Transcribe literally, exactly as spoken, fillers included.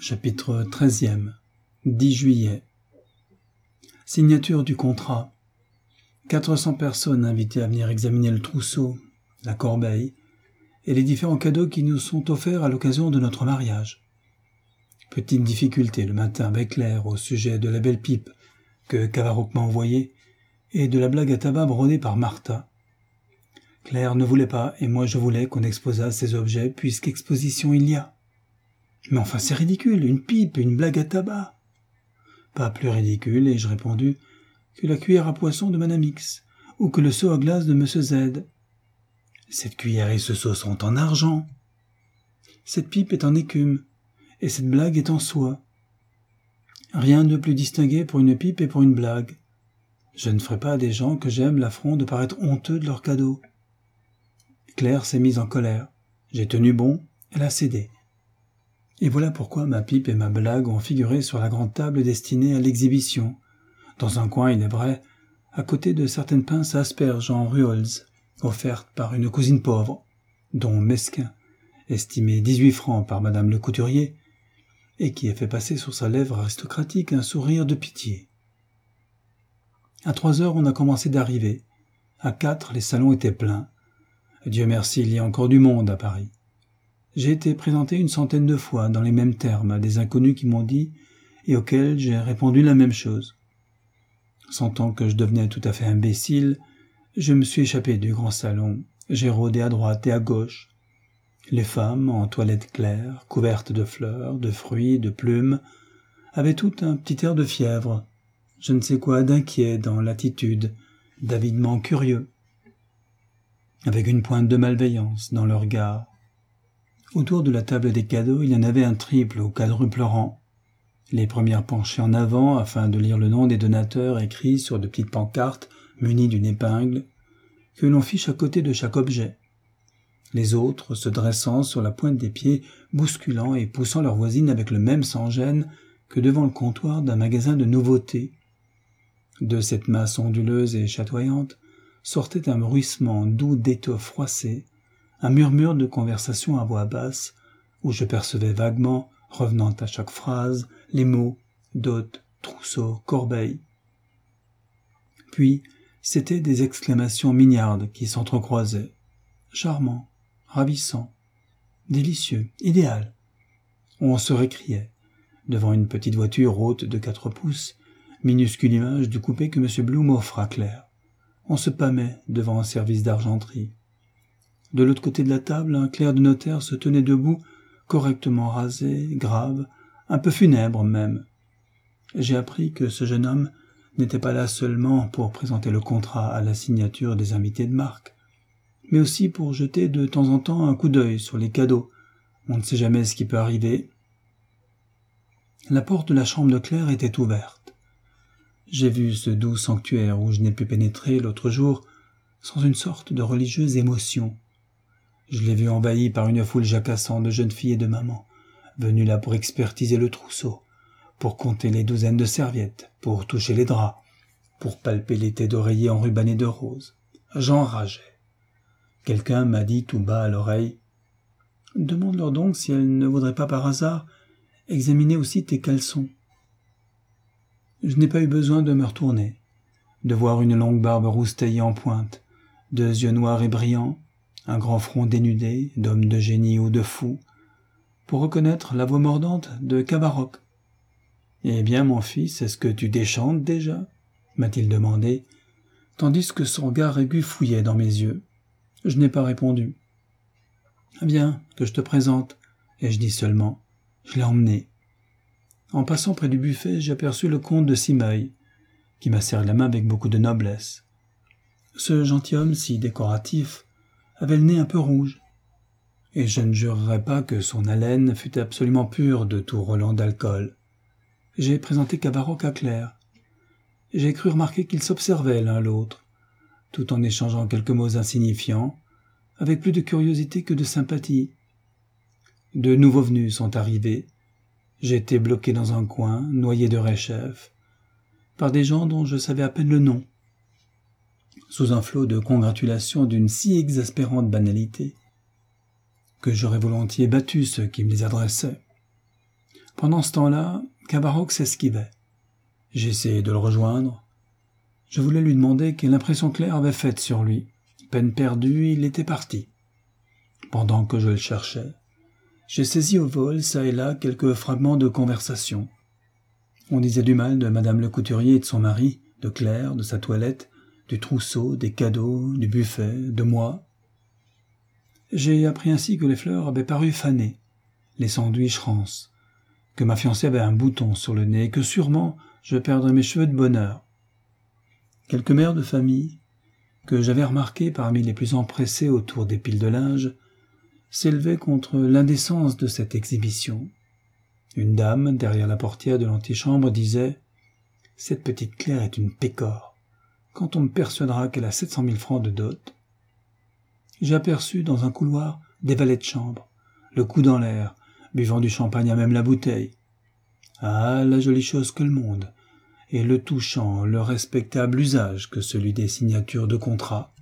Chapitre treizième. dix juillet. Signature du contrat. quatre cents personnes invitées à venir examiner le trousseau, la corbeille et les différents cadeaux qui nous sont offerts à l'occasion de notre mariage. Petite difficulté le matin avec Claire au sujet de la belle pipe que Cavaroc m'a envoyée et de la blague à tabac brodée par Martha. Claire ne voulait pas et moi je voulais qu'on exposât ces objets puisqu'exposition il y a. Mais enfin c'est ridicule, une pipe, une blague à tabac. Pas plus ridicule, ai-je répondu, que la cuillère à poisson de Madame X, ou que le seau à glace de Monsieur Z. Cette cuillère et ce seau sont en argent. Cette pipe est en écume, et cette blague est en soie. Rien de plus distingué pour une pipe et pour une blague. Je ne ferai pas à des gens que j'aime l'affront de paraître honteux de leurs cadeaux. Claire s'est mise en colère. J'ai tenu bon, elle a cédé. Et voilà pourquoi ma pipe et ma blague ont figuré sur la grande table destinée à l'exhibition, dans un coin, il est vrai, à côté de certaines pinces à asperges en ruols, offertes par une cousine pauvre, dont Mesquin, estimé dix-huit francs par madame le couturier, et qui a fait passer sur sa lèvre aristocratique un sourire de pitié. À trois heures, on a commencé d'arriver. À quatre, les salons étaient pleins. Dieu merci, il y a encore du monde à Paris. J'ai été présenté une centaine de fois dans les mêmes termes à des inconnus qui m'ont dit et auxquels j'ai répondu la même chose. Sentant que je devenais tout à fait imbécile, je me suis échappé du grand salon. J'ai rôdé à droite et à gauche. Les femmes, en toilette claire, couvertes de fleurs, de fruits, de plumes, avaient toutes un petit air de fièvre, je ne sais quoi d'inquiet dans l'attitude, d'avidement curieux, avec une pointe de malveillance dans le regard. Autour de la table des cadeaux, il y en avait un triple ou quadruple rang. Les premières penchées en avant afin de lire le nom des donateurs écrits sur de petites pancartes munies d'une épingle que l'on fiche à côté de chaque objet. Les autres se dressant sur la pointe des pieds, bousculant et poussant leurs voisines avec le même sans-gêne que devant le comptoir d'un magasin de nouveautés. De cette masse onduleuse et chatoyante sortait un bruissement doux d'étoffes froissées, un murmure de conversation à voix basse, où je percevais vaguement, revenant à chaque phrase, les mots dot, trousseau, corbeille. Puis, c'étaient des exclamations mignardes qui s'entrecroisaient. Charmant, ravissant, délicieux, idéal. On se récriait, devant une petite voiture haute de quatre pouces, minuscule image du coupé que M. Blum offre à Claire. On se pâmait devant un service d'argenterie. De l'autre côté de la table, un clerc de notaire se tenait debout, correctement rasé, grave, un peu funèbre même. J'ai appris que ce jeune homme n'était pas là seulement pour présenter le contrat à la signature des invités de marque, mais aussi pour jeter de temps en temps un coup d'œil sur les cadeaux. On ne sait jamais ce qui peut arriver. La porte de la chambre de Claire était ouverte. J'ai vu ce doux sanctuaire où je n'ai pu pénétrer l'autre jour sans une sorte de religieuse émotion. Je l'ai vu envahi par une foule jacassante de jeunes filles et de mamans, venues là pour expertiser le trousseau, pour compter les douzaines de serviettes, pour toucher les draps, pour palper les têtes d'oreiller enrubannées de roses. J'enrageais. Quelqu'un m'a dit tout bas à l'oreille « Demande-leur donc si elles ne voudraient pas par hasard examiner aussi tes caleçons. » Je n'ai pas eu besoin de me retourner, de voir une longue barbe rousse taillée en pointe, deux yeux noirs et brillants, un grand front dénudé, d'homme de génie ou de fou, pour reconnaître la voix mordante de Cavaroc. « Eh bien, mon fils, est-ce que tu déchantes déjà ?» m'a-t-il demandé, tandis que son regard aigu fouillait dans mes yeux. Je n'ai pas répondu. « Viens, que je te présente. » ai-je dit seulement. Je l'ai emmené. En passant près du buffet, j'aperçus le comte de Simeuil, qui m'a serré la main avec beaucoup de noblesse. Ce gentilhomme si décoratif avait le nez un peu rouge, et je ne jurerais pas que son haleine fût absolument pure de tout relent d'alcool. J'ai présenté Cavaroc à Claire. J'ai cru remarquer qu'ils s'observaient l'un l'autre, tout en échangeant quelques mots insignifiants, avec plus de curiosité que de sympathie. De nouveaux venus sont arrivés. J'ai été bloqué dans un coin, noyé de réchef, par des gens dont je savais à peine le nom. Sous un flot de congratulations d'une si exaspérante banalité que j'aurais volontiers battu ceux qui me les adressaient. Pendant ce temps-là, Cabaroc s'esquivait. J'ai essayé de le rejoindre. Je voulais lui demander quelle impression Claire avait faite sur lui. Peine perdue, il était parti. Pendant que je le cherchais, j'ai saisi au vol, çà et là, quelques fragments de conversation. On disait du mal de Madame le couturier et de son mari, de Claire, de sa toilette, du trousseau, des cadeaux, du buffet, de moi. J'ai appris ainsi que les fleurs avaient paru fanées, les sandwichs rances, que ma fiancée avait un bouton sur le nez et que sûrement je perdrais mes cheveux de bonheur. Quelques mères de famille, que j'avais remarquées parmi les plus empressées autour des piles de linge, s'élevaient contre l'indécence de cette exhibition. Une dame, derrière la portière de l'antichambre, disait « Cette petite Claire est une pécore. Quand on me persuadera qu'elle a sept cent mille francs de dot ?» J'ai aperçu dans un couloir des valets de chambre, le cou dans l'air, buvant du champagne à même la bouteille. Ah, la jolie chose que le monde, et le touchant, le respectable usage que celui des signatures de contrats.